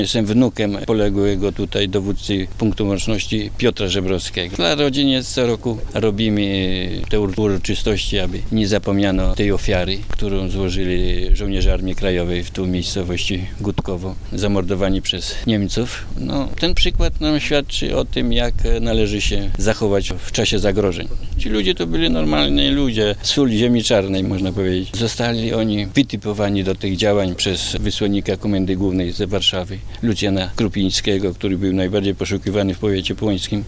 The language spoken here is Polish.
Jestem wnukiem poległego tutaj dowódcy punktu łączności Piotra Żebrowskiego. Dla rodziny co roku robimy te uroczystości, aby nie zapomniano tej ofiary, którą złożyli żołnierze Armii Krajowej w tu miejscowości Gutkowo, zamordowani przez Niemców. Ten przykład nam świadczy o tym, jak należy się zachować w czasie zagrożeń. Ci ludzie to byli normalni ludzie, sól ziemi czarnej, można powiedzieć. Zostali oni wytypowani do tych działań przez wysłannika Komendy Głównej z Warszawy, Lucjana Krupińskiego, który był najbardziej poszukiwany w powiecie płońskim.